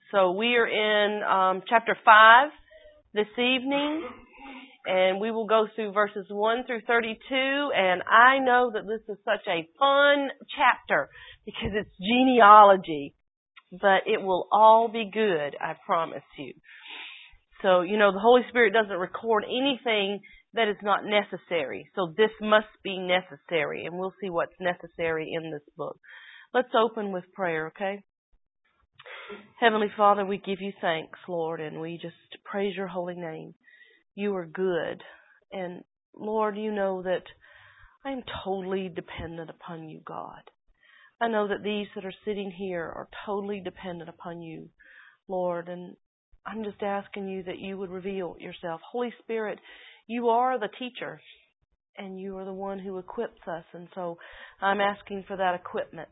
So we are in chapter 5 this evening, and we will go through verses 1 through 32, and I know that this is such a fun chapter because it's genealogy, but it will all be good, I promise you. So, the Holy Spirit doesn't record anything that is not necessary, so this must be necessary, and we'll see what's necessary in this book. Let's open with prayer, okay? Heavenly Father, we give you thanks, Lord, and we just praise your holy name. You are good. And Lord, you know that I am totally dependent upon you, God. I know that these that are sitting here are totally dependent upon you, Lord, and I'm just asking you that you would reveal yourself. Holy Spirit, you are the teacher, and you are the one who equips us, and so I'm asking for that equipment,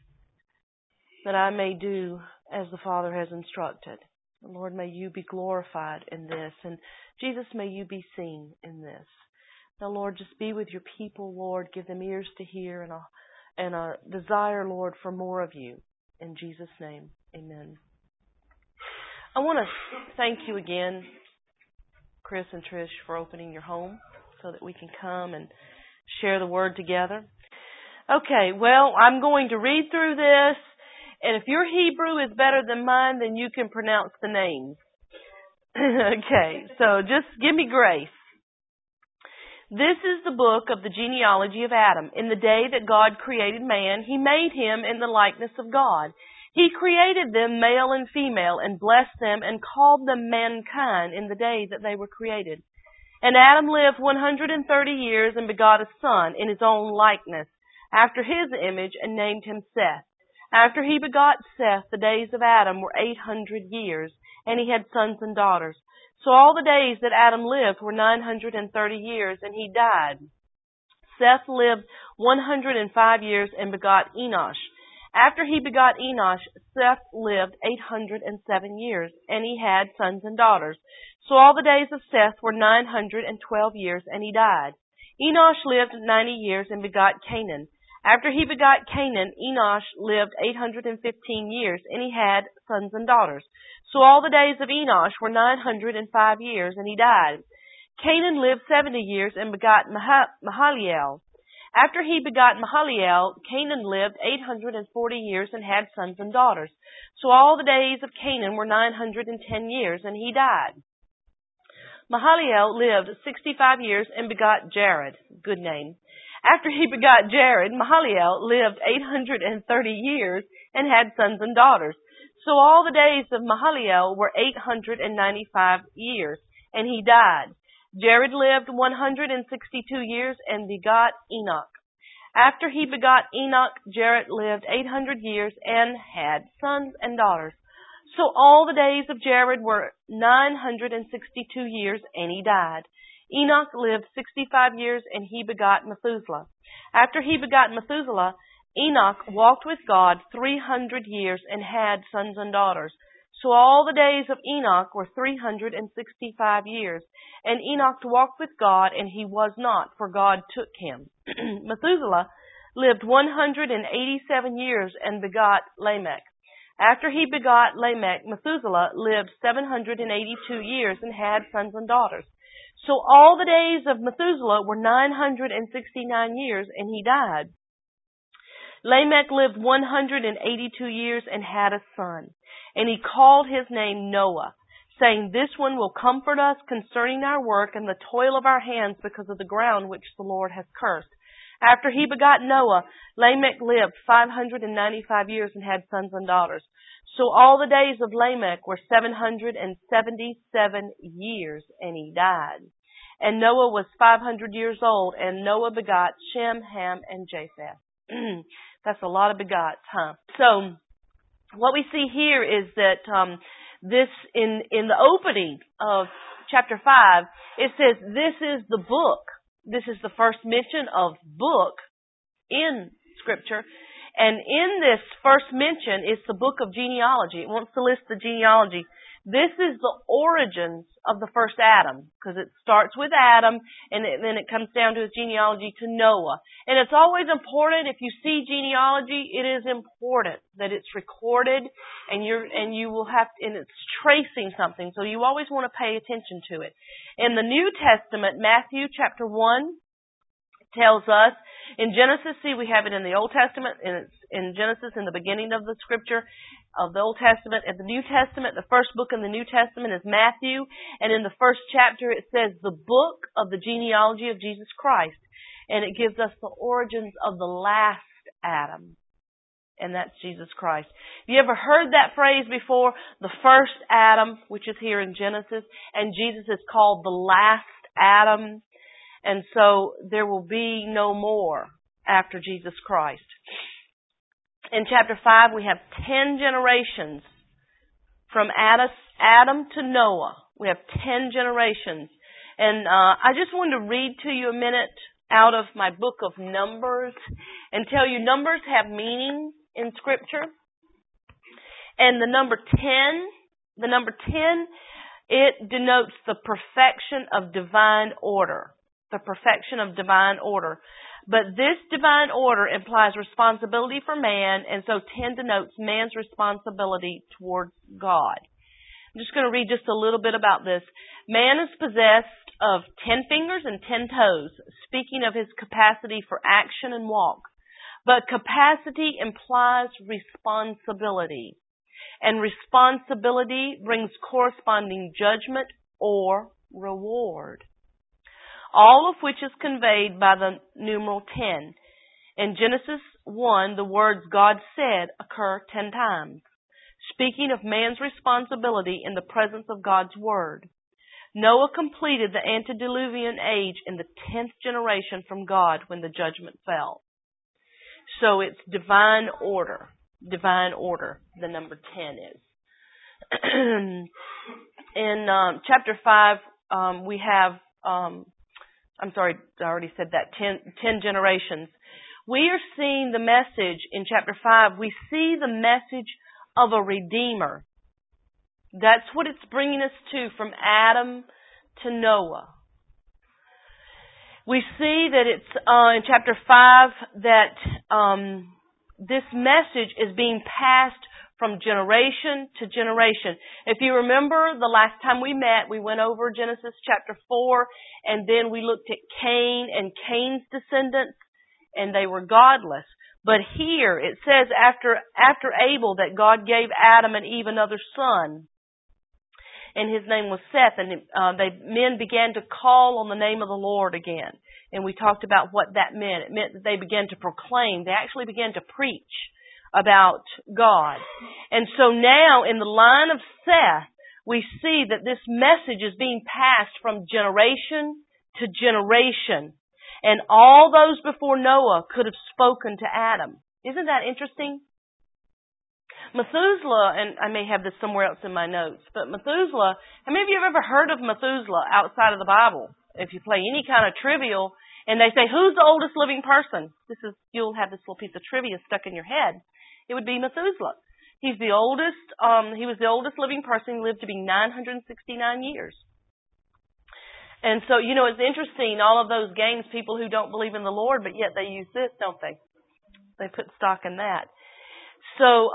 that I may do as the Father has instructed. Lord, may you be glorified in this. And Jesus, may you be seen in this. Now, Lord, just be with your people, Lord. Give them ears to hear and a desire, Lord, for more of you. In Jesus' name, amen. I want to thank you again, Chris and Trish, for opening your home so that we can come and share the word together. Okay, well, I'm going to read through this. And if your Hebrew is better than mine, then you can pronounce the names. Okay, so just give me grace. This is the book of the genealogy of Adam. In the day that God created man, he made him in the likeness of God. He created them male and female and blessed them and called them mankind in the day that they were created. And Adam lived 130 years and begot a son in his own likeness, after his image, and named him Seth. After he begot Seth, the days of Adam were 800 years, and he had sons and daughters. So all the days that Adam lived were 930 years, and he died. Seth lived 105 years and begot Enosh. After he begot Enosh, Seth lived 807 years, and he had sons and daughters. So all the days of Seth were 912 years, and he died. Enosh lived 90 years and begot Canaan. After he begot Canaan, Enosh lived 815 years, and he had sons and daughters. So all the days of Enosh were 905 years, and he died. Canaan lived 70 years and begot Mahalalel. After he begot Mahalalel, Canaan lived 840 years and had sons and daughters. So all the days of Canaan were 910 years, and he died. Mahalalel lived 65 years and begot Jared. Good name. After he begot Jared, Mahalalel lived 830 years and had sons and daughters. So all the days of Mahalalel were 895 years, and he died. Jared lived 162 years and begot Enoch. After he begot Enoch, Jared lived 800 years and had sons and daughters. So all the days of Jared were 962 years, and he died. Enoch lived 65 years, and he begot Methuselah. After he begot Methuselah, Enoch walked with God 300 years and had sons and daughters. So all the days of Enoch were 365 years. And Enoch walked with God, and he was not, for God took him. Methuselah lived 187 years and begot Lamech. After he begot Lamech, Methuselah lived 782 years and had sons and daughters. So all the days of Methuselah were 969 years, and he died. Lamech lived 182 years and had a son, and he called his name Noah, saying, This one will comfort us concerning our work and the toil of our hands because of the ground which the Lord has cursed. After he begot Noah, Lamech lived 595 years and had sons and daughters. So all the days of Lamech were 777 years, and he died. And Noah was 500 years old, and Noah begot Shem, Ham, and Japheth. That's a lot of begots, huh? So what we see here is that this in the opening of chapter 5, it says this is the book. This is the first mention of book in Scripture. And in this first mention, it's the book of genealogy. It wants to list the genealogy. This is the origins of the first Adam, because it starts with Adam, and then it comes down to his genealogy to Noah. And it's always important, if you see genealogy, it is important that it's recorded, and it's tracing something, so you always want to pay attention to it. In the New Testament, Matthew chapter 1 tells us, in Genesis, see, we have it in the Old Testament, and it's in Genesis, in the beginning of the scripture of the Old Testament. In the New Testament, the first book in the New Testament is Matthew, and in the first chapter it says the book of the genealogy of Jesus Christ, and it gives us the origins of the last Adam, and that's Jesus Christ. Have you ever heard that phrase before? The first Adam, which is here in Genesis, and Jesus is called the last Adam. And so there will be no more after Jesus Christ. In chapter 5, we have 10 generations from Adam to Noah. We have 10 generations. And I just wanted to read to you a minute out of my book of Numbers and tell you numbers have meaning in Scripture. And the number 10, it denotes the perfection of divine order. The perfection of divine order. But this divine order implies responsibility for man, and so 10 denotes man's responsibility towards God. I'm just going to read just a little bit about this. Man is possessed of 10 fingers and 10 toes, speaking of his capacity for action and walk. But capacity implies responsibility, and responsibility brings corresponding judgment or reward, all of which is conveyed by the numeral 10. In Genesis 1, the words God said occur 10 times, speaking of man's responsibility in the presence of God's Word. Noah completed the antediluvian age in the 10th generation from God when the judgment fell. So it's divine order. Divine order, the number 10 is. In chapter 5, we have... I'm sorry, I already said that, 10 generations. We are seeing the message in chapter 5. We see the message of a Redeemer. That's what it's bringing us to, from Adam to Noah. We see that it's in chapter 5 that this message is being passed from generation to generation. If you remember the last time we met, we went over Genesis chapter 4, and then we looked at Cain and Cain's descendants, and they were godless. But here it says after Abel that God gave Adam and Eve another son, and his name was Seth, and men began to call on the name of the Lord again. And we talked about what that meant. It meant that they began to proclaim. They actually began to preach about God. And so now in the line of Seth, we see that this message is being passed from generation to generation. And all those before Noah could have spoken to Adam. Isn't that interesting? Methuselah, and I may have this somewhere else in my notes, but Methuselah, how many of you have ever heard of Methuselah outside of the Bible? If you play any kind of trivial, and they say, who's the oldest living person? You'll have this little piece of trivia stuck in your head. It would be Methuselah. He's the oldest, he was the oldest living person. He lived to be 969 years. And so, it's interesting, all of those games, people who don't believe in the Lord, but yet they use this, don't they? They put stock in that. So,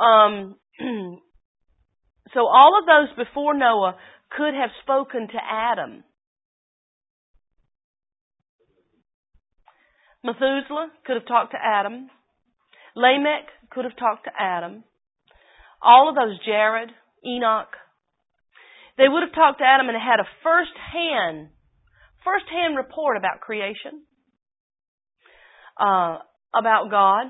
so all of those before Noah could have spoken to Adam. Methuselah could have talked to Adam. Lamech could have talked to Adam. All of those, Jared, Enoch, they would have talked to Adam and had a first-hand report about creation, about God.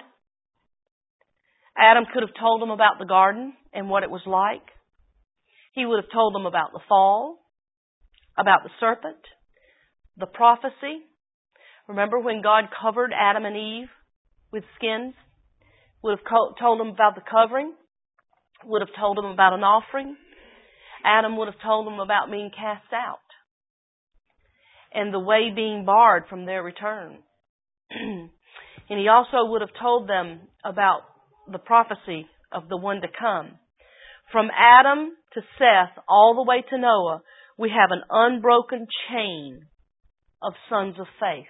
Adam could have told them about the garden and what it was like. He would have told them about the fall, about the serpent, the prophecy. Remember when God covered Adam and Eve with skins? Would have told them about the covering. Would have told them about an offering. Adam would have told them about being cast out and the way being barred from their return. And he also would have told them about the prophecy of the one to come. From Adam to Seth, all the way to Noah, we have an unbroken chain of sons of faith.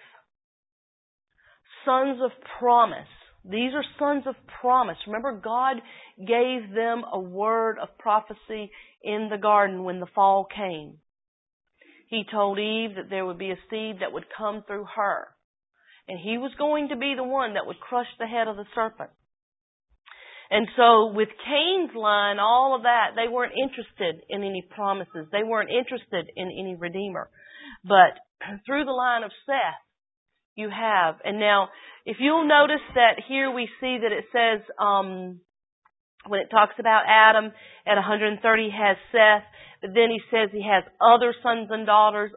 Sons of promise. These are sons of promise. Remember, God gave them a word of prophecy in the garden when the fall came. He told Eve that there would be a seed that would come through her. And he was going to be the one that would crush the head of the serpent. And so with Cain's line, all of that, they weren't interested in any promises. They weren't interested in any Redeemer. But through the line of Seth, you have. And now, if you'll notice that here we see that it says, when it talks about Adam at 130 has Seth, but then he says he has other sons and daughters,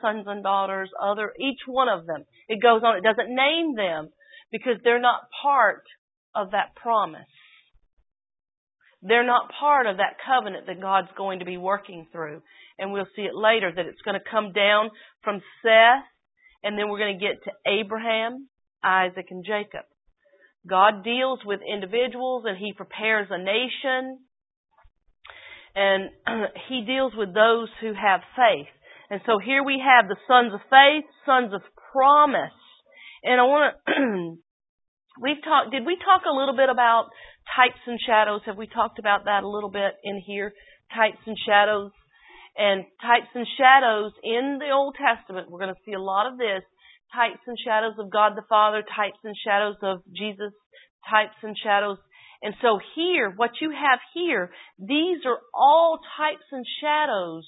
each one of them. It goes on. It doesn't name them because they're not part of that promise. They're not part of that covenant that God's going to be working through. And we'll see it later that it's going to come down from Seth, and then we're going to get to Abraham, Isaac, and Jacob. God deals with individuals and He prepares a nation. And He deals with those who have faith. And so here we have the sons of faith, sons of promise. And I want to, did we talk a little bit about types and shadows? Have we talked about that a little bit in here? Types and shadows. And types and shadows in the Old Testament, we're going to see a lot of this. Types and shadows of God the Father, types and shadows of Jesus, types and shadows. And so here, what you have here, these are all types and shadows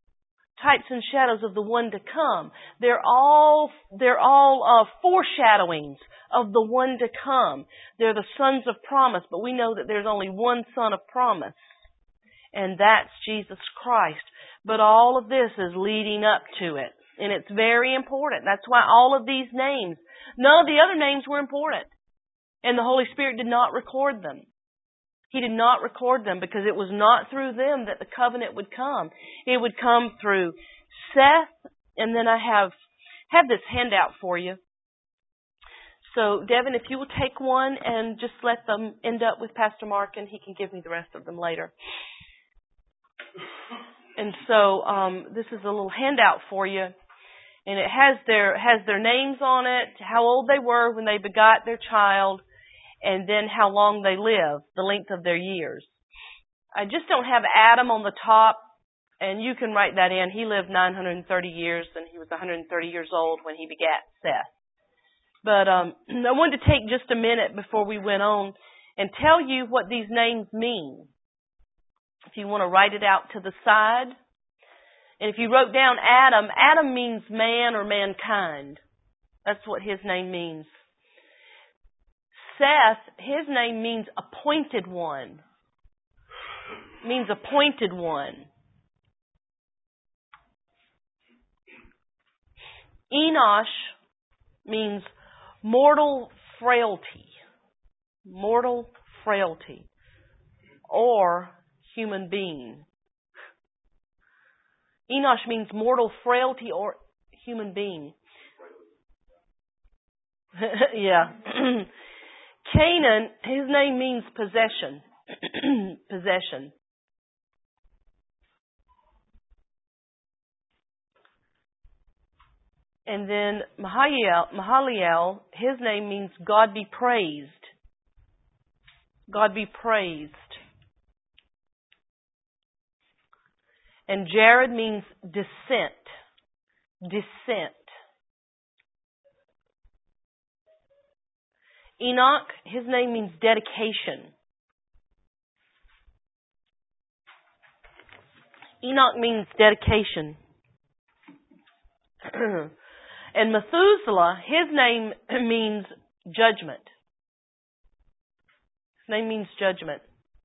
of the one to come. They're all foreshadowings of the one to come. They're the sons of promise, but we know that there's only one son of promise, and that's Jesus Christ. But all of this is leading up to it, and it's very important. That's why all of these names, none of the other names were important, and the Holy Spirit did not record them. He did not record them because it was not through them that the covenant would come. It would come through Seth, and then I have this handout for you. So, Devin, if you will take one and just let them end up with Pastor Mark, and he can give me the rest of them later. And so, this is a little handout for you, and it has their names on it, how old they were when they begot their child, and then how long they lived, the length of their years. I just don't have Adam on the top, and you can write that in. He lived 930 years, and he was 130 years old when he begat Seth. But I wanted to take just a minute before we went on and tell you what these names mean. If you want to write it out to the side. And if you wrote down Adam, Adam means man or mankind. That's what his name means. Seth, his name means appointed one. Means appointed one. Enosh means mortal frailty. Mortal frailty. Or human being. Enosh means mortal frailty or human being. Yeah. Canaan, his name means possession. Possession. And then Mahaliel, his name means God be praised. God be praised. And Jared means descent. Descent. Enoch, his name means dedication. Enoch means dedication. And Methuselah, his name means judgment. His name means judgment.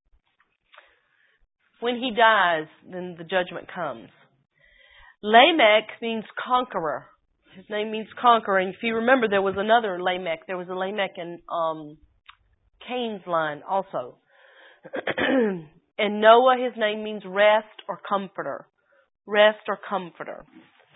When he dies, then the judgment comes. Lamech means conqueror. His name means conqueror. And if you remember, there was another Lamech. There was a Lamech in Cain's line also. And Noah, his name means rest or comforter. Rest or comforter.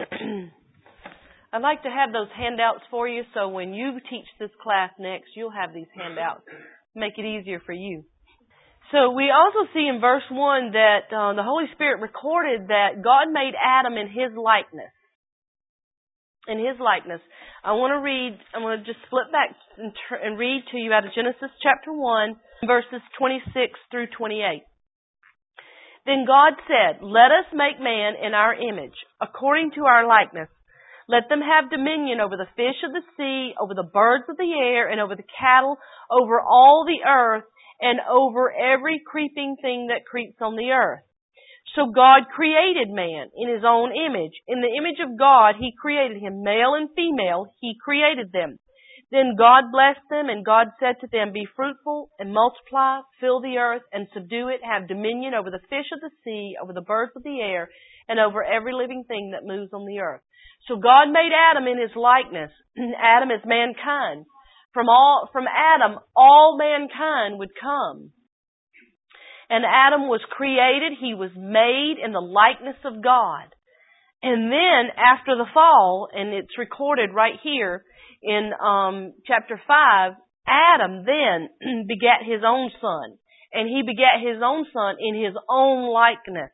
I'd like to have those handouts for you, so when you teach this class next, you'll have these handouts make it easier for you. So we also see in verse 1 that the Holy Spirit recorded that God made Adam in His likeness. In His likeness. I'm going to just flip back and read to you out of Genesis chapter 1, verses 26 through 28. Then God said, "Let us make man in our image, according to our likeness. Let them have dominion over the fish of the sea, over the birds of the air, and over the cattle, over all the earth, and over every creeping thing that creeps on the earth." So God created man in His own image. In the image of God, He created him. Male and female, He created them. Then God blessed them, and God said to them, "Be fruitful and multiply, fill the earth and subdue it, have dominion over the fish of the sea, over the birds of the air, and over every living thing that moves on the earth." So God made Adam in His likeness. Adam is mankind. From Adam, all mankind would come. And Adam was created. He was made in the likeness of God. And then after the fall, and it's recorded right here in chapter 5, Adam then begat his own son. And he begat his own son in his own likeness.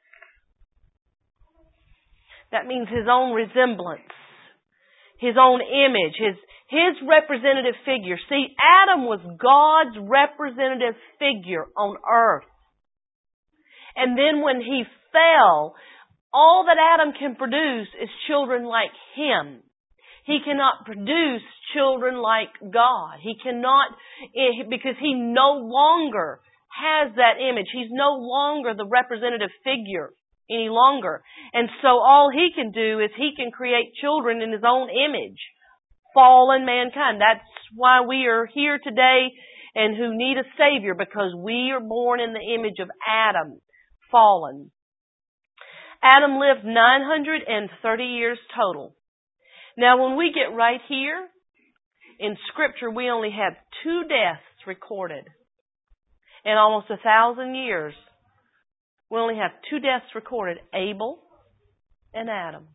That means his own resemblance, his own image, his representative figure. See, Adam was God's representative figure on earth. And then when he fell, all that Adam can produce is children like him. He cannot produce children like God. He cannot, because he no longer has that image. He's no longer the representative figure any longer. And so all he can do is he can create children in his own image. Fallen mankind. That's why we are here today and who need a Savior, because we are born in the image of Adam. Fallen. Adam lived 930 years total. Now when we get right here, in Scripture we only have 2 deaths recorded. In almost 1,000 years, we only have 2 deaths recorded, Abel and Adam.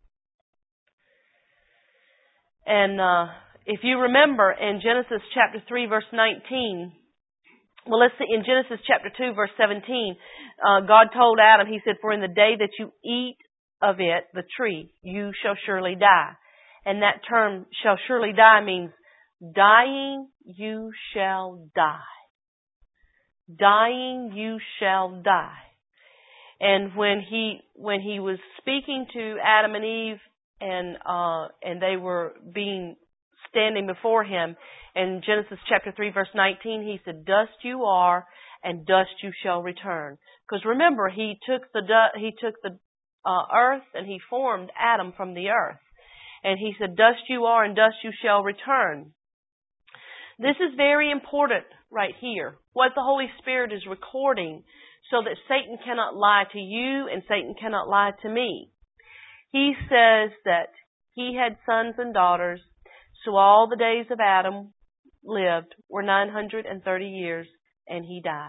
And if you remember in Genesis chapter 3 verse 19, well, let's see, in Genesis chapter 2, verse 17, God told Adam, He said, "For in the day that you eat of it, the tree, you shall surely die." And that term, "shall surely die," means dying, you shall die. Dying, you shall die. And when he was speaking to Adam and Eve, and they were standing before Him, in Genesis chapter 3 verse 19, He said, "Dust you are, and dust you shall return." Because remember, He took the earth and He formed Adam from the earth. And He said, "Dust you are, and dust you shall return." This is very important right here. What the Holy Spirit is recording, so that Satan cannot lie to you and Satan cannot lie to me. He says that he had sons and daughters, so all the days of Adam lived were 930 years, and he died.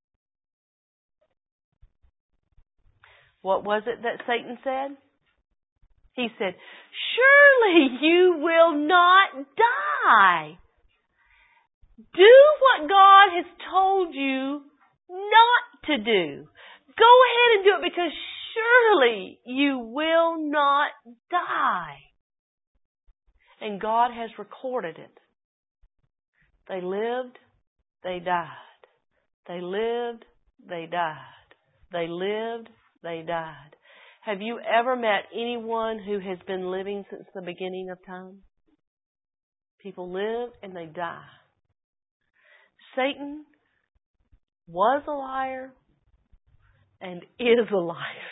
What was it that Satan said? He said, "Surely you will not die. Do what God has told you not to do. Go ahead and do it, because surely you will not die." And God has recorded it. They lived, they died. They lived, they died. They lived, they died. Have you ever met anyone who has been living since the beginning of time? People live and they die. Satan was a liar and is a liar.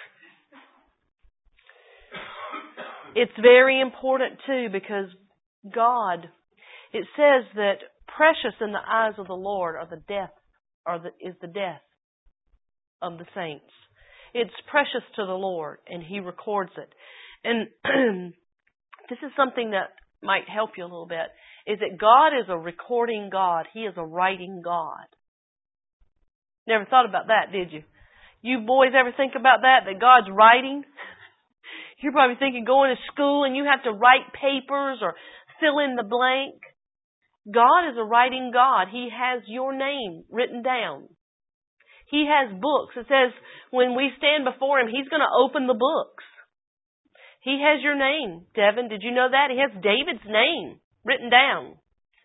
It's very important too, because God, it says that precious in the eyes of the Lord is the death of the saints. It's precious to the Lord, and He records it. And this is something that might help you a little bit, is that God is a recording God. He is a writing God. Never thought about that, did you? You boys ever think about that God's writing? You're probably thinking going to school and you have to write papers or fill in the blank. God is a writing God. He has your name written down. He has books. It says when we stand before Him, He's going to open the books. He has your name. Devin, did you know that? He has David's name written down.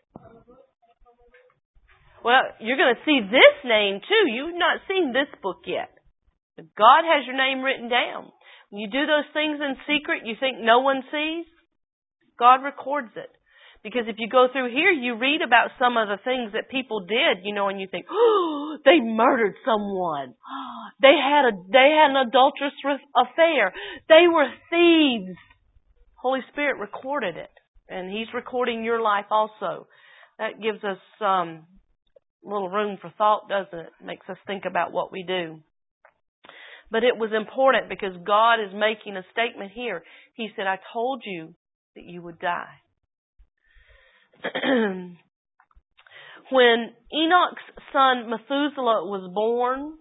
Well, you're going to see this name too. You've not seen this book yet. But God has your name written down. When you do those things in secret, you think no one sees? God records it. Because if you go through here, you read about some of the things that people did, and you think, oh, they murdered someone. They had an adulterous affair. They were thieves. Holy Spirit recorded it. And He's recording your life also. That gives us a little room for thought, doesn't it? Makes us think about what we do. But it was important because God is making a statement here. He said, I told you that you would die. When Enoch's son Methuselah was born,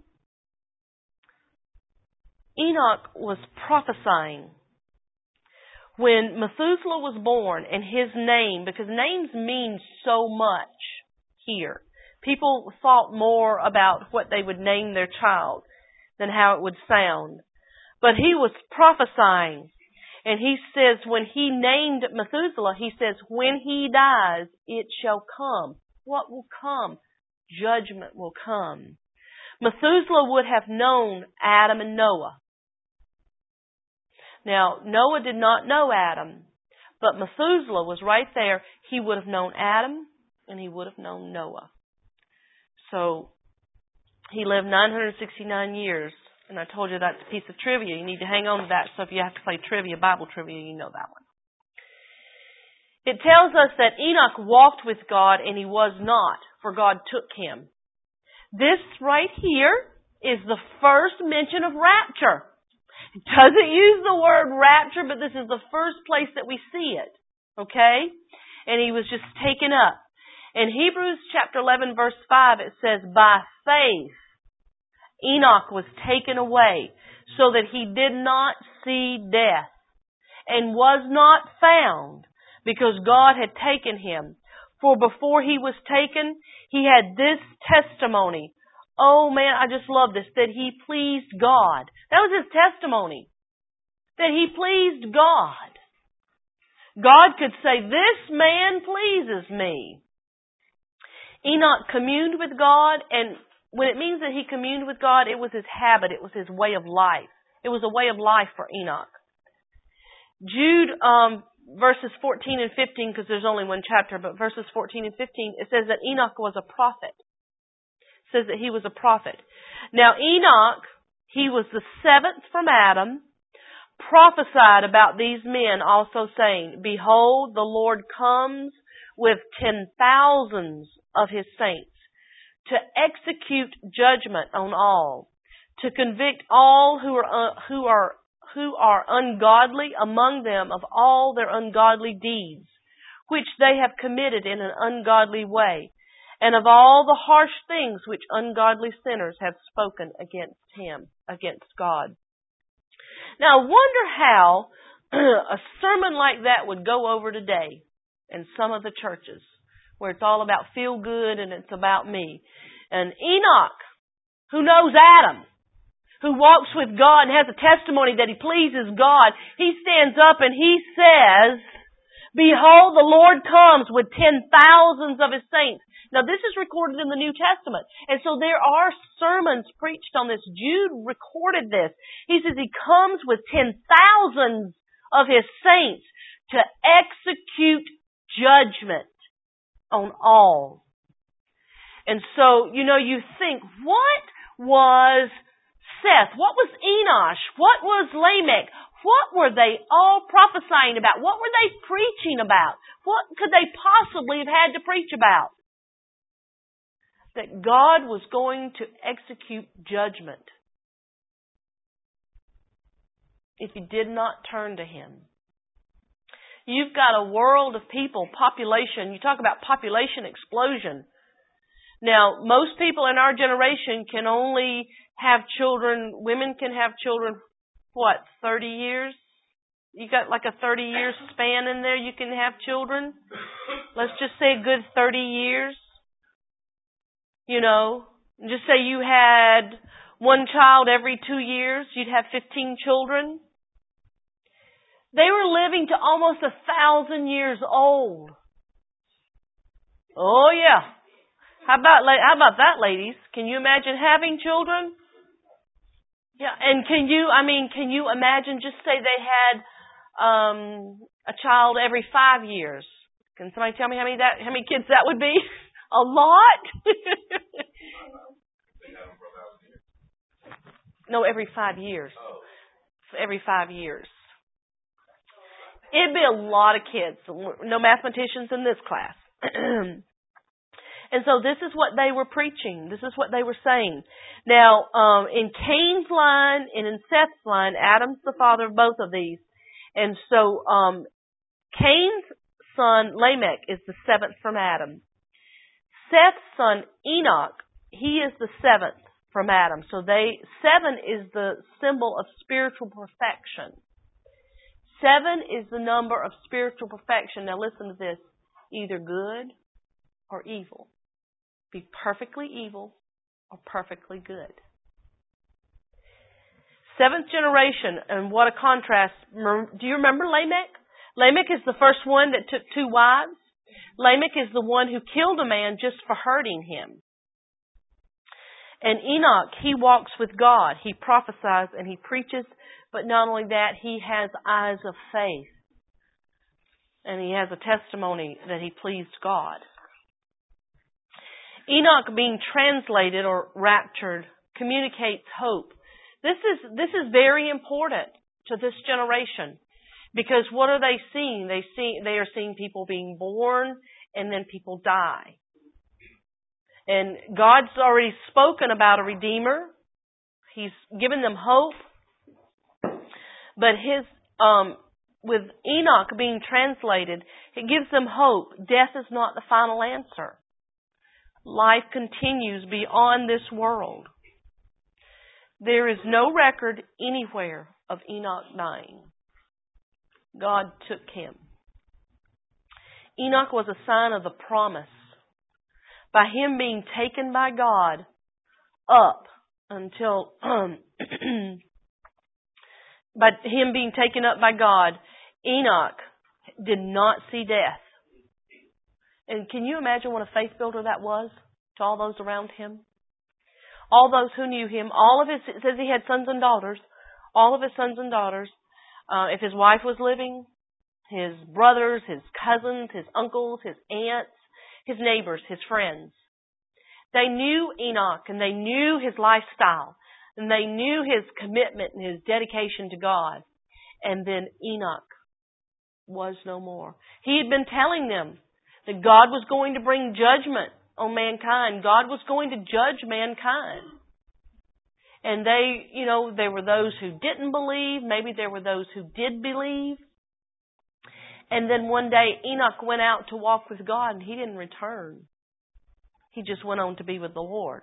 Enoch was prophesying. When Methuselah was born and his name, because names mean so much here, people thought more about what they would name their child than how it would sound. But he was prophesying. And he says, when he named Methuselah, he says, when he dies, it shall come. What will come? Judgment will come. Methuselah would have known Adam and Noah. Now, Noah did not know Adam, but Methuselah was right there. He would have known Adam and he would have known Noah. So, he lived 969 years. And I told you that's a piece of trivia. You need to hang on to that. So if you have to play trivia, Bible trivia, you know that one. It tells us that Enoch walked with God and he was not, for God took him. This right here is the first mention of rapture. It doesn't use the word rapture, but this is the first place that we see it. Okay? And he was just taken up. In Hebrews chapter 11 verse 5 it says, by faith, Enoch was taken away so that he did not see death and was not found because God had taken him. For before he was taken, he had this testimony. Oh man, I just love this, that he pleased God. That was his testimony. That he pleased God. God could say, this man pleases me. Enoch communed with God, and when it means that he communed with God, it was his habit. It was his way of life. It was a way of life for Enoch. Jude verses 14 and 15, because there's only one chapter, but verses 14 and 15, it says that Enoch was a prophet. It says that he was a prophet. Now Enoch, he was the seventh from Adam, prophesied about these men also saying, behold, the Lord comes with 10,000s of his saints, to execute judgment on all, to convict all who are ungodly among them of all their ungodly deeds, which they have committed in an ungodly way, and of all the harsh things which ungodly sinners have spoken against him, against God. Now I wonder how a sermon like that would go over today in some of the churches, where it's all about feel good and it's about me. And Enoch, who knows Adam, who walks with God and has a testimony that he pleases God, he stands up and he says, behold, the Lord comes with 10,000s of his saints. Now this is recorded in the New Testament. And so there are sermons preached on this. Jude recorded this. He says he comes with 10,000s of his saints to execute judgment on all. And so, you think, what was Seth? What was Enosh? What was Lamech? What were they all prophesying about? What were they preaching about? What could they possibly have had to preach about? That God was going to execute judgment if you did not turn to Him. You've got a world of people, population. You talk about population explosion. Now, most people in our generation can only have children. Women can have children, 30 years? You got like a 30-year span in there you can have children. Let's just say a good 30 years. You know, just say you had one child every 2 years, you'd have 15 children. They were living to almost 1,000 years old. Oh yeah. How about that, ladies? Can you imagine having children? Yeah, and can you imagine, just say they had a child every 5 years? Can somebody tell me how many kids that would be? A lot? No, every 5 years. Every 5 years. It'd be a lot of kids. No mathematicians in this class. And so this is what they were preaching. This is what they were saying. Now, in Cain's line and in Seth's line, Adam's the father of both of these. And so Cain's son, Lamech, is the seventh from Adam. Seth's son, Enoch, he is the seventh from Adam. So 7 is the symbol of spiritual perfection. 7 is the number of spiritual perfection. Now listen to this. Either good or evil. Be perfectly evil or perfectly good. 7th generation, and what a contrast. Do you remember Lamech? Lamech is the first one that took 2 wives. Lamech is the one who killed a man just for hurting him. And Enoch, he walks with God. He prophesies and he preaches. But not only that, he has eyes of faith. And he has a testimony that he pleased God. Enoch being translated or raptured communicates hope. This is very important to this generation. Because what are they seeing? They are seeing people being born and then people die. And God's already spoken about a Redeemer. He's given them hope. But with Enoch being translated, it gives them hope. Death is not the final answer. Life continues beyond this world. There is no record anywhere of Enoch dying. God took him. Enoch was a sign of the promise. By him being taken by God up until by him being taken up by God, Enoch did not see death. And can you imagine what a faith builder that was to all those around him? All those who knew him, it says he had sons and daughters, all of his sons and daughters. If his wife was living, his brothers, his cousins, his uncles, his aunts, his neighbors, his friends. They knew Enoch and they knew his lifestyle and they knew his commitment and his dedication to God. And then Enoch was no more. He had been telling them that God was going to bring judgment on mankind. God was going to judge mankind. And there were those who didn't believe. Maybe there were those who did believe. And then one day Enoch went out to walk with God and he didn't return. He just went on to be with the Lord.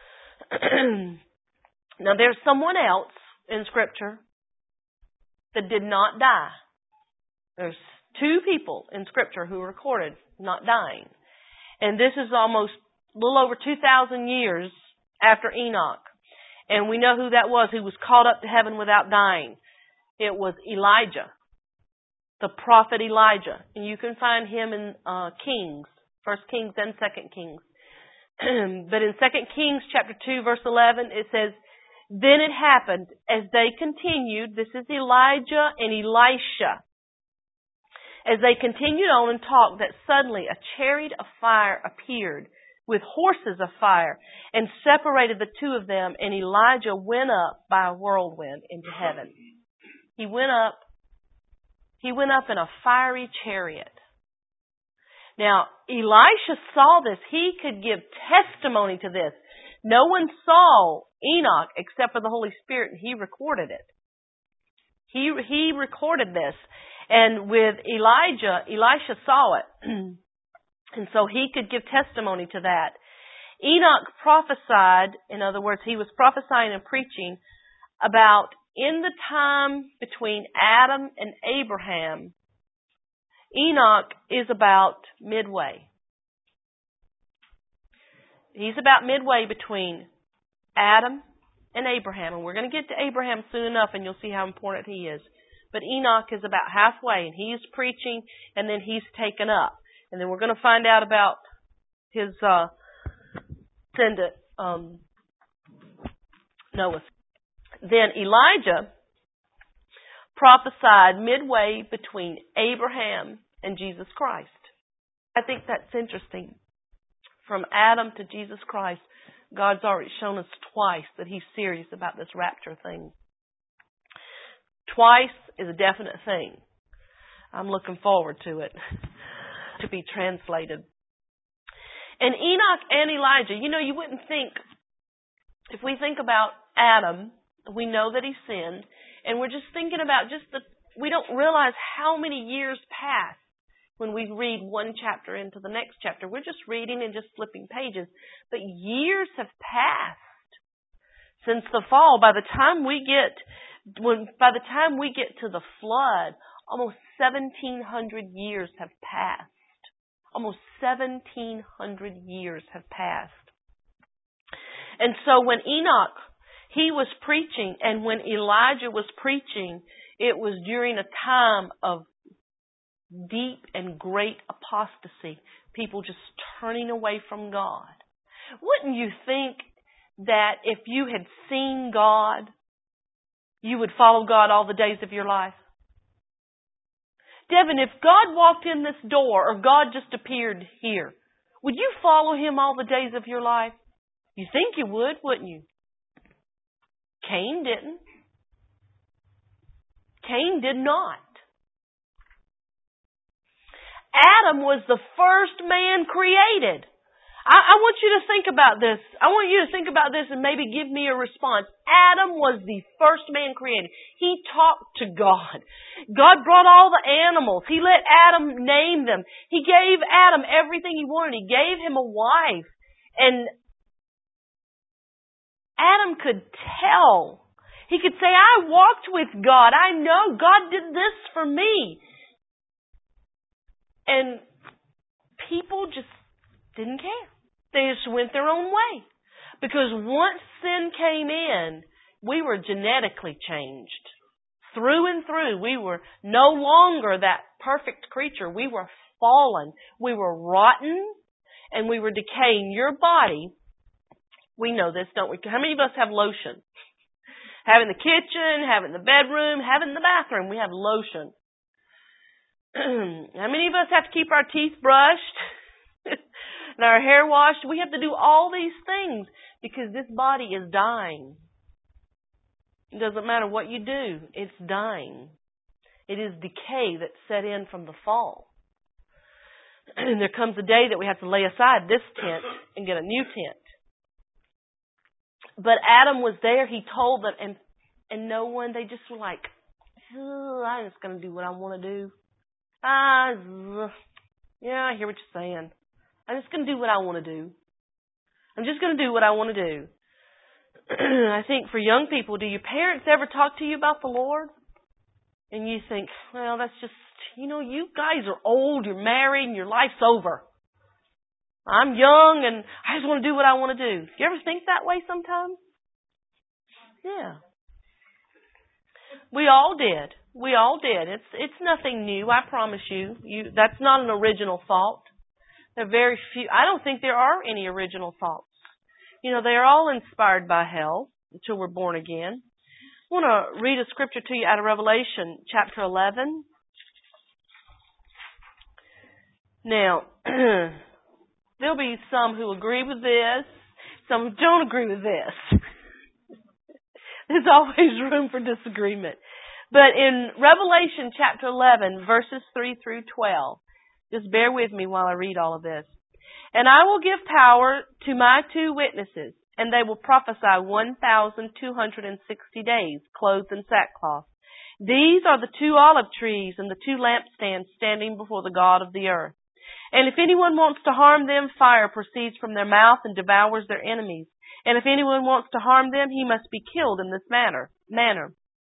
Now there's someone else in Scripture that did not die. There's 2 people in Scripture who are recorded not dying. And this is almost a little over 2,000 years after Enoch. And we know who that was. Who was caught up to heaven without dying. It was Elijah. The prophet Elijah. And you can find him in Kings. 1 Kings and 2 Kings. But in 2 Kings chapter 2 verse 11 it says, "Then it happened as they continued," this is Elijah and Elisha, "as they continued on and talked, that suddenly a chariot of fire appeared with horses of fire and separated the 2 of them, and Elijah went up by a whirlwind into heaven." He went up in a fiery chariot. Now, Elisha saw this. He could give testimony to this. No one saw Enoch except for the Holy Spirit, and he recorded it. He recorded this. And with Elijah, Elisha saw it. And so he could give testimony to that. Enoch prophesied, in other words, he was prophesying and preaching about in the time between Adam and Abraham, Enoch is about midway. He's about midway between Adam and Abraham. And we're going to get to Abraham soon enough, and you'll see how important he is. But Enoch is about halfway, and he's preaching, and then he's taken up. And then we're going to find out about his descendant, Noah. Then Elijah prophesied midway between Abraham and Jesus Christ. I think that's interesting. From Adam to Jesus Christ, God's already shown us twice that He's serious about this rapture thing. Twice is a definite thing. I'm looking forward to it, to be translated. And Enoch and Elijah, you wouldn't think, if we think about Adam, we know that he sinned, and we're just thinking about we don't realize how many years passed when we read one chapter into the next chapter. We're just reading and just flipping pages. But years have passed since the fall. By the time we get to the flood, almost 1,700 years have passed. Almost 1,700 years have passed. And so when Enoch, he was preaching, and when Elijah was preaching, it was during a time of deep and great apostasy. People just turning away from God. Wouldn't you think that if you had seen God, you would follow God all the days of your life? Devin, if God walked in this door, or God just appeared here, would you follow Him all the days of your life? You think you would, wouldn't you? Cain didn't. Cain did not. Adam was the first man created. I want you to think about this. I want you to think about this and maybe give me a response. Adam was the first man created. He talked to God. God brought all the animals. He let Adam name them. He gave Adam everything he wanted. He gave him a wife. And Adam could tell. He could say, I walked with God. I know God did this for me. And people just didn't care. They just went their own way. Because once sin came in, we were genetically changed. Through and through, we were no longer that perfect creature. We were fallen. We were rotten, and we were decaying. Your body, we know this, don't we? How many of us have lotion? Have it in the kitchen, have it in the bedroom, have it in the bathroom. We have lotion. How many of us have to keep our teeth brushed and our hair washed? We have to do all these things because this body is dying. It doesn't matter what you do. It's dying. It is decay that set in from the fall. And there comes a day that we have to lay aside this tent and get a new tent. But Adam was there. He told them, and no one, they just were like, I'm just going to do what I want to do. Yeah, I hear what you're saying. I'm just going to do what I want to do. I'm just going to do what I want to do. I think for young people, do your parents ever talk to you about the Lord? And you think, well, that's just, you guys are old, you're married, and your life's over. I'm young, and I just want to do what I want to do. Do you ever think that way sometimes? Yeah. We all did. We all did. It's nothing new, I promise you. That's not an original thought. There are very few. I don't think there are any original thoughts. They are all inspired by hell until we're born again. I want to read a scripture to you out of Revelation chapter 11. Now, there'll be some who agree with this, some who don't agree with this. There's always room for disagreement. But in Revelation chapter 11, verses 3 through 12, just bear with me while I read all of this. And I will give power to my 2 witnesses, and they will prophesy 1,260 days, clothed in sackcloth. These are the 2 olive trees and the 2 lampstands standing before the God of the earth. And if anyone wants to harm them, fire proceeds from their mouth and devours their enemies. And if anyone wants to harm them, he must be killed in this manner.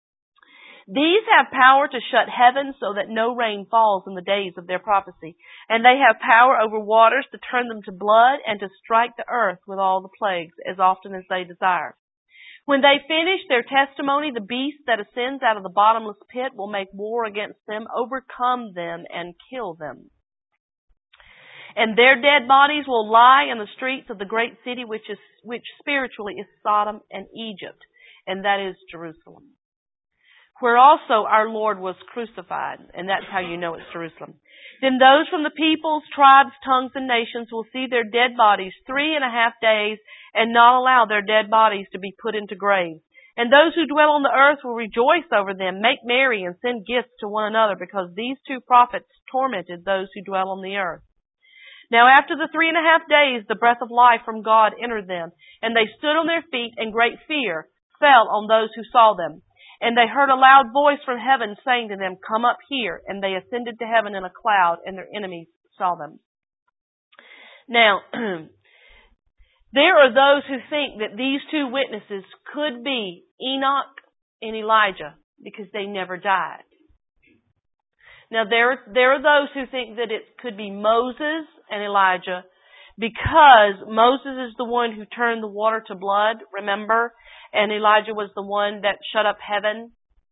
These have power to shut heaven so that no rain falls in the days of their prophecy. And they have power over waters to turn them to blood and to strike the earth with all the plagues as often as they desire. When they finish their testimony, the beast that ascends out of the bottomless pit will make war against them, overcome them, and kill them. And their dead bodies will lie in the streets of the great city, which spiritually is Sodom and Egypt, and that is Jerusalem, where also our Lord was crucified, and that's how you know it's Jerusalem. Then those from the peoples, tribes, tongues, and nations will see their dead bodies 3.5 days and not allow their dead bodies to be put into graves. And those who dwell on the earth will rejoice over them, make merry, and send gifts to one another, because these 2 prophets tormented those who dwell on the earth. Now after the 3.5 days, the breath of life from God entered them, and they stood on their feet, and great fear fell on those who saw them. And they heard a loud voice from heaven saying to them, "Come up here." And they ascended to heaven in a cloud, and their enemies saw them. Now, there are those who think that these 2 witnesses could be Enoch and Elijah because they never died. Now, there are those who think that it could be Moses and Elijah because Moses is the one who turned the water to blood, remember? And Elijah was the one that shut up heaven.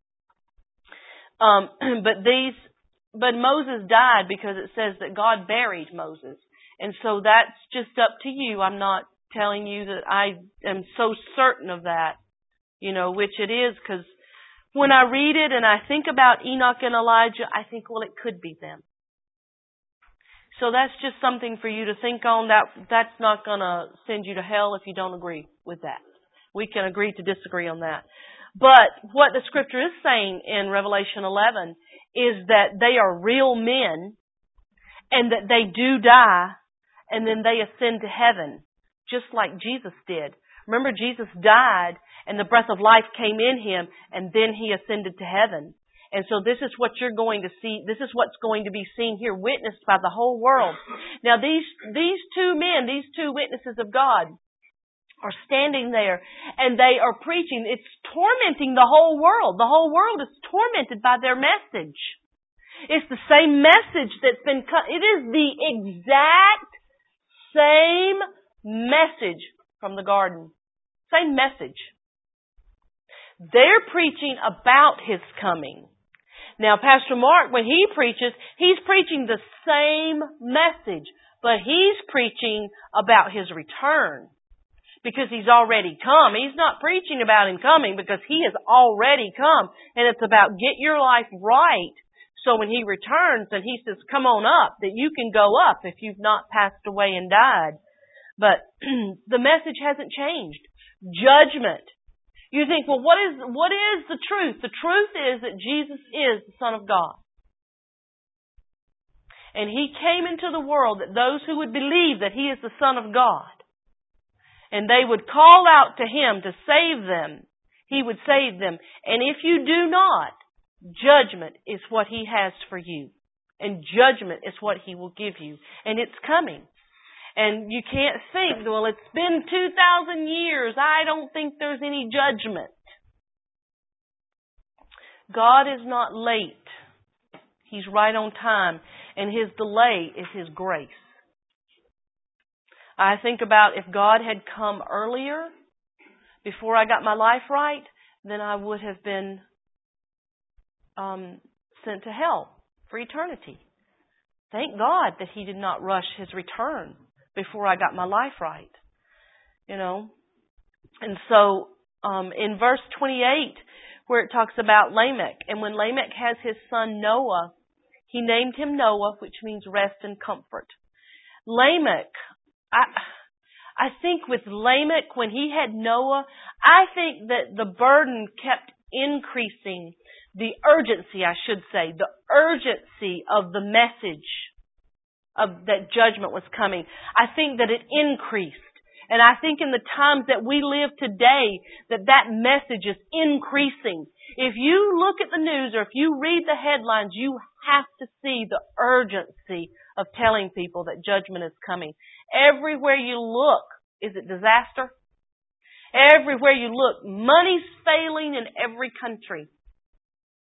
But Moses died because it says that God buried Moses. And so that's just up to you. I'm not telling you that I am so certain of that, which it is, because when I read it and I think about Enoch and Elijah, I think, well, it could be them. So that's just something for you to think on. That's not going to send you to hell if you don't agree with that. We can agree to disagree on that. But what the Scripture is saying in Revelation 11 is that they are real men and that they do die and then they ascend to heaven, just like Jesus did. Remember, Jesus died and the breath of life came in Him and then He ascended to heaven. And so this is what you're going to see. This is what's going to be seen here, witnessed by the whole world. Now these 2 men, these 2 witnesses of God, are standing there and they are preaching. It's tormenting the whole world. The whole world is tormented by their message. It's the same message that's been cut. It is the exact same message from the garden. Same message. They're preaching about His coming. Now, Pastor Mark, when he preaches, he's preaching the same message, but he's preaching about His return. Because He's already come. He's not preaching about Him coming because He has already come. And it's about get your life right. So when He returns and He says, come on up, that you can go up if you've not passed away and died. But the message hasn't changed. Judgment. You think, well, what is the truth? The truth is that Jesus is the Son of God. And He came into the world that those who would believe that He is the Son of God, and they would call out to Him to save them, He would save them. And if you do not, judgment is what He has for you. And judgment is what He will give you. And it's coming. And you can't think, well, it's been 2,000 years. I don't think there's any judgment. God is not late. He's right on time. And His delay is His grace. I think about if God had come earlier, before I got my life right, then I would have been sent to hell for eternity. Thank God that He did not rush His return before I got my life right. And so in verse 28, where it talks about Lamech, and when Lamech has his son Noah, he named him Noah, which means rest and comfort. Lamech, I think with Lamech, when he had Noah, I think that the burden kept increasing. The urgency, I should say, the urgency of the message of that judgment was coming. I think that it increased. And I think in the times that we live today, that message is increasing. If you look at the news or if you read the headlines, you have to see the urgency of telling people that judgment is coming. Everywhere you look, is it disaster? Everywhere you look, money's failing in every country.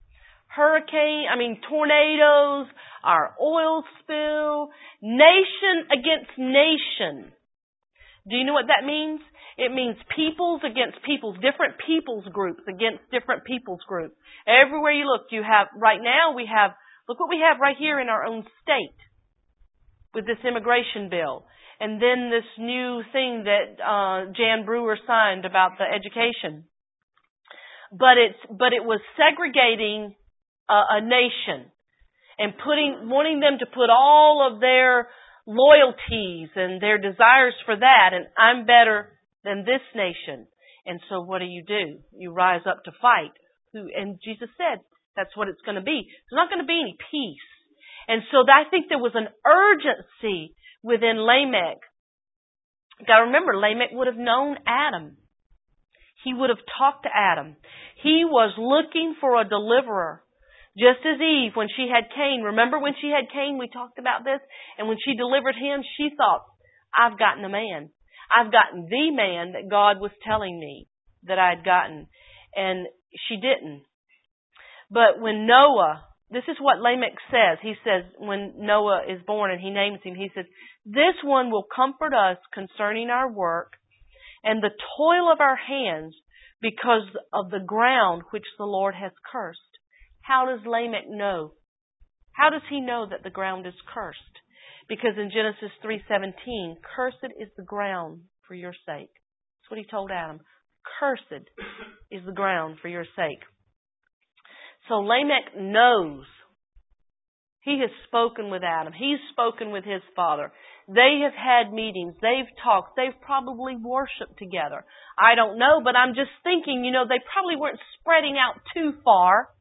tornadoes, our oil spill, nation against nation. Do you know what that means? It means peoples against peoples, different peoples groups against different peoples groups. Everywhere you look, look what we have right here in our own state with this immigration bill. And then this new thing that Jan Brewer signed about the education. But it was segregating a nation and wanting them to put all of their loyalties and their desires for that, and I'm better than this nation. And so what do? You rise up to fight. And Jesus said that's what it's going to be. There's not going to be any peace. And so I think there was an urgency within Lamech. You got to remember, Lamech would have known Adam. He would have talked to Adam. He was looking for a deliverer. Just as Eve, when she had Cain, remember when she had Cain, we talked about this? And when she delivered him, she thought, I've gotten a man. I've gotten the man that God was telling me that I'd gotten. And she didn't. But when Noah, this is what Lamech says. He says, when Noah is born and he names him, he says, this one will comfort us concerning our work and the toil of our hands because of the ground which the Lord has cursed. How does Lamech know? How does he know that the ground is cursed? Because in Genesis 3:17, cursed is the ground for your sake. That's what he told Adam. Cursed is the ground for your sake. So Lamech knows. He has spoken with Adam. He's spoken with his father. They have had meetings. They've talked. They've probably worshiped together. I don't know, but I'm just thinking, they probably weren't spreading out too far.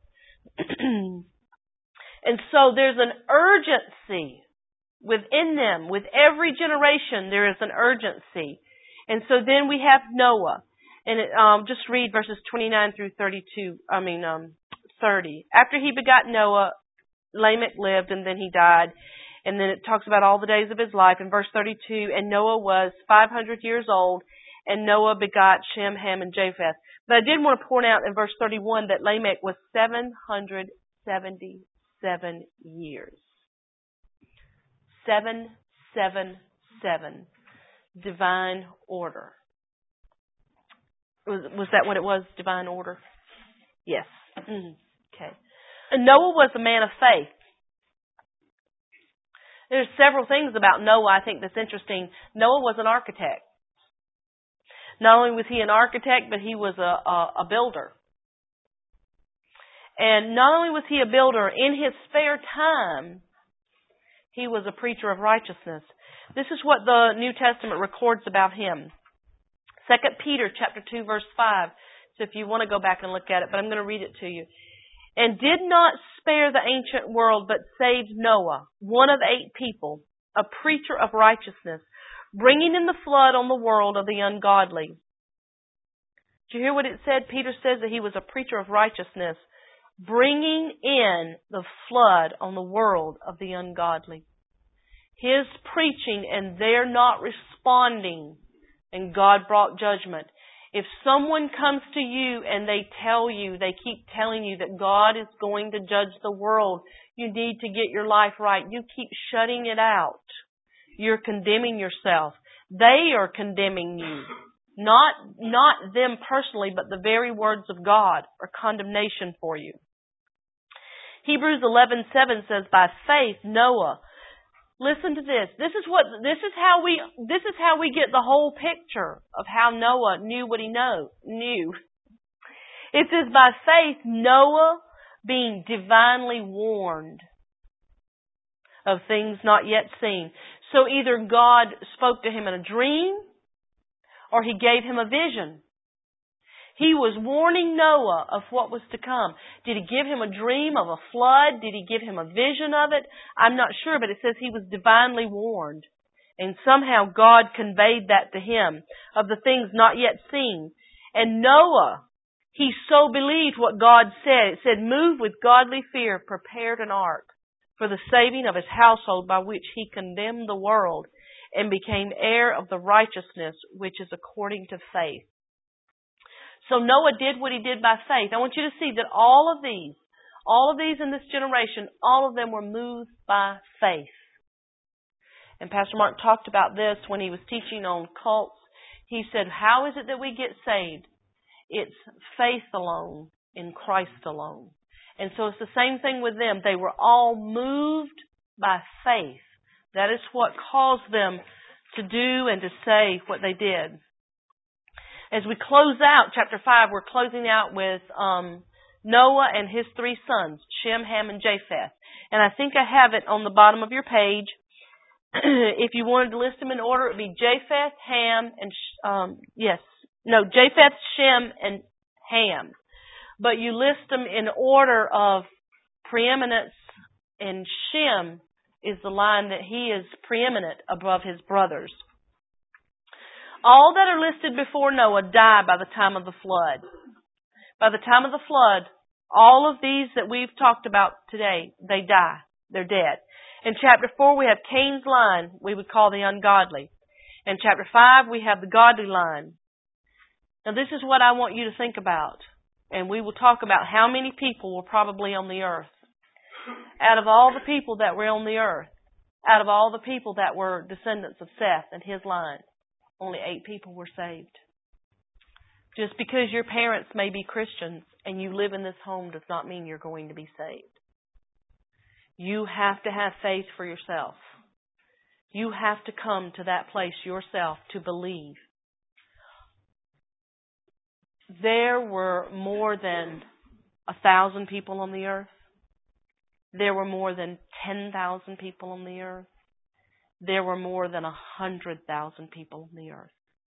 And so there's an urgency within them. With every generation, there is an urgency. And so then we have Noah. And just read verses 29 through 30. After he begot Noah, Lamech lived and then he died. And then it talks about all the days of his life in verse 32. And Noah was 500 years old, and Noah begot Shem, Ham, and Japheth. But I did want to point out in verse 31 that Lamech was 777 years. 777. Divine order. Was that what it was? Divine order? Yes. Okay. And Noah was a man of faith. There's several things about Noah I think that's interesting. Noah was an architect. Not only was he an architect, but he was a builder. And not only was he a builder, in his spare time, he was a preacher of righteousness. This is what the New Testament records about him. 2 Peter chapter 2, verse 5. So if you want to go back and look at it, but I'm going to read it to you. And did not spare the ancient world, but saved Noah, one of 8 people, a preacher of righteousness, bringing in the flood on the world of the ungodly. Did you hear what it said? Peter says that he was a preacher of righteousness, bringing in the flood on the world of the ungodly. His preaching, and they're not responding, and God brought judgment. If someone comes to you and they keep telling you that God is going to judge the world, you need to get your life right. You keep shutting it out. You're condemning yourself. They are condemning you. Not them personally, but the very words of God are condemnation for you. Hebrews 11:7 says, by faith Noah. Listen to this. This is how we get the whole picture of how Noah knew what he knew. It says, by faith Noah, being divinely warned of things not yet seen. So either God spoke to him in a dream, or he gave him a vision. He was warning Noah of what was to come. Did he give him a dream of a flood? Did he give him a vision of it? I'm not sure, but it says he was divinely warned. And somehow God conveyed that to him of the things not yet seen. And Noah, he so believed what God said. It said, moved with godly fear, prepared an ark for the saving of his household, by which he condemned the world and became heir of the righteousness which is according to faith. So Noah did what he did by faith. I want you to see that all of these All of these in this generation, all of them were moved by faith. And Pastor Mark talked about this when he was teaching on cults. He said, how is it that we get saved? It's faith alone, in Christ alone. And so it's the same thing with them. They were all moved by faith. That is what caused them to do and to say what they did. As we close out chapter 5, we're closing out with Noah and his 3 sons, Shem, Ham, and Japheth. And I think I have it on the bottom of your page. If you wanted to list them in order, it would be Japheth, Ham, and Japheth, Shem, and Ham. But you list them in order of preeminence, and Shem is the line that he is preeminent above his brothers. All that are listed before Noah die by the time of the flood. By the time of the flood, all of these that we've talked about today, they die. They're dead. In chapter 4, we have Cain's line, we would call the ungodly. In chapter 5, we have the godly line. Now, this is what I want you to think about. And we will talk about how many people were probably on the earth. Out of all the people that were on the earth, out of all the people that were descendants of Seth and his line, only 8 people were saved. Just because your parents may be Christians and you live in this home does not mean you're going to be saved. You have to have faith for yourself. You have to come to that place yourself to believe. There were more than 1,000 people on the earth. There were more than 10,000 people on the earth. There were more than 100,000 people on the earth.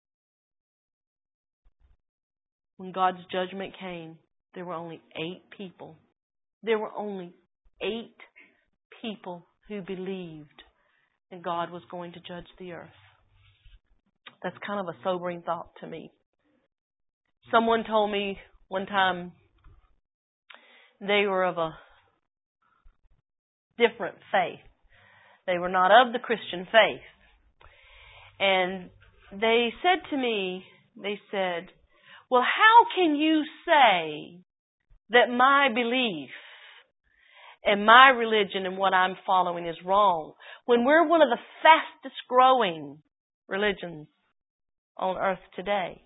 When God's judgment came, there were only 8 people. There were only 8 people who believed that God was going to judge the earth. That's kind of a sobering thought to me. Someone told me one time they were of a different faith. They were not of the Christian faith. And they said to me, they said, well, how can you say that my belief and my religion and what I'm following is wrong when we're one of the fastest growing religions on earth today?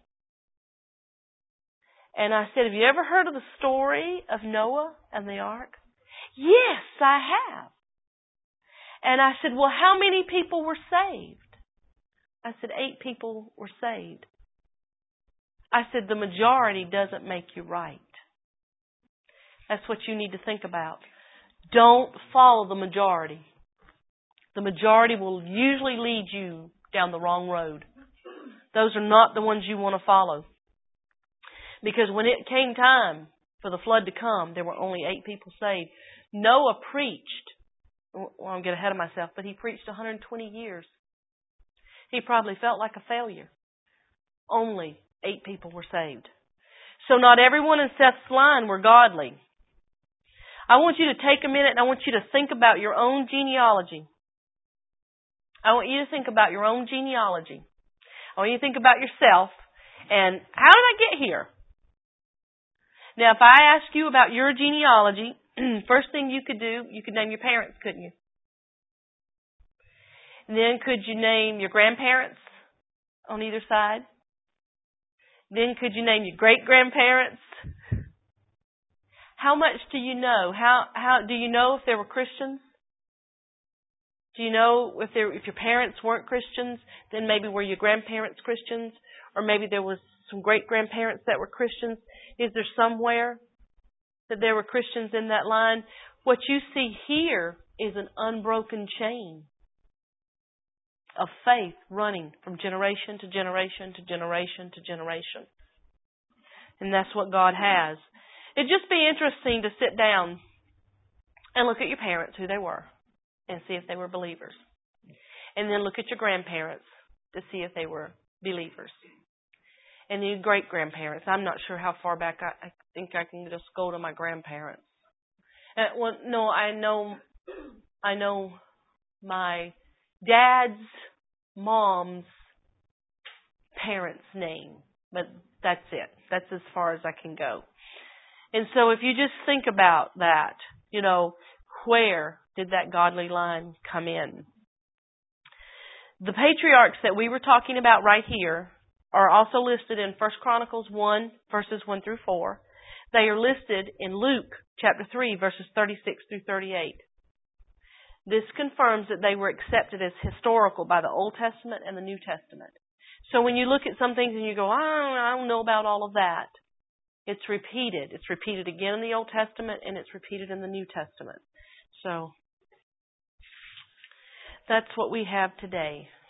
And I said, have you ever heard of the story of Noah and the ark? Yes, I have. And I said, well, how many people were saved? I said, 8 people were saved. I said, the majority doesn't make you right. That's what you need to think about. Don't follow the majority. The majority will usually lead you down the wrong road. Those are not the ones you want to follow. Because when it came time for the flood to come, there were only 8 people saved. Noah preached, well, I'm getting ahead of myself, but he preached 120 years. He probably felt like a failure. Only 8 people were saved. So not everyone in Seth's line were godly. I want you to take a minute and I want you to think about your own genealogy. I want you to think about your own genealogy. I want you to think about yourself and how did I get here? Now, if I ask you about your genealogy, first thing you could do, you could name your parents, couldn't you? And then could you name your grandparents on either side? Then could you name your great-grandparents? How much do you know? How do you know if they were Christians? Do you know if your parents weren't Christians, then maybe were your grandparents Christians? Or maybe there was some great-grandparents that were Christians. Is there somewhere that there were Christians in that line? What you see here is an unbroken chain of faith running from generation to generation to generation to generation. And that's what God has. It'd just be interesting to sit down and look at your parents, who they were, and see if they were believers. And then look at your grandparents to see if they were believers. And your great-grandparents. I'm not sure how far back. I think I can just go to my grandparents. I know my dad's mom's parents' name, but that's it. That's as far as I can go. And so if you just think about that, where did that godly line come in? The patriarchs that we were talking about right here are also listed in 1 Chronicles 1, verses 1 through 4. They are listed in Luke chapter 3, verses 36 through 38. This confirms that they were accepted as historical by the Old Testament and the New Testament. So when you look at some things and you go, I don't know about all of that, it's repeated. It's repeated again in the Old Testament and it's repeated in the New Testament. So that's what we have today.